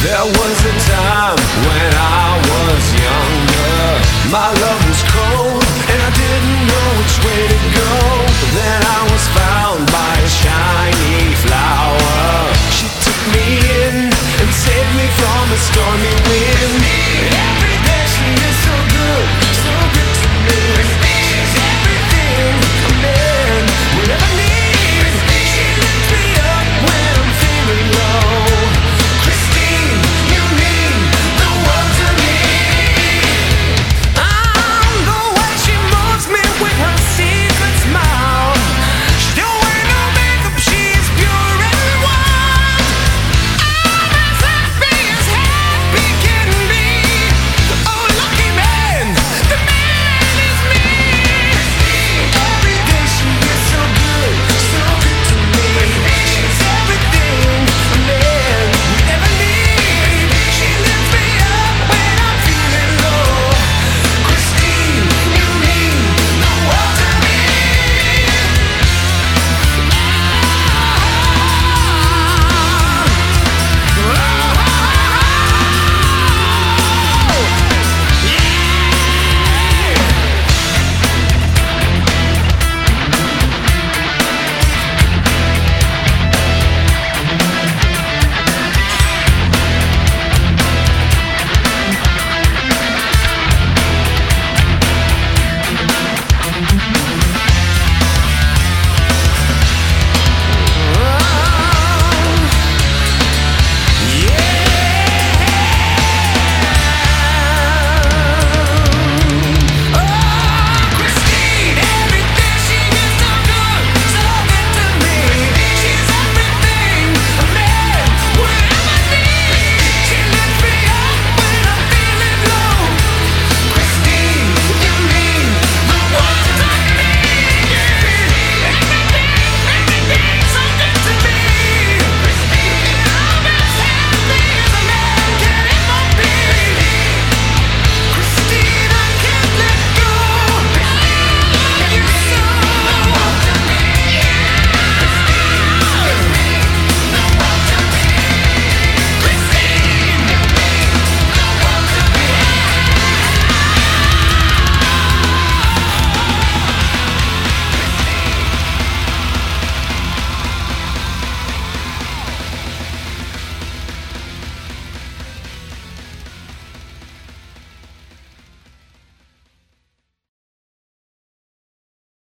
There was a time when I was younger. My love was cold and I didn't know which way to go. Then I was found by a shiny flower. She took me in and saved me from a stormy wind.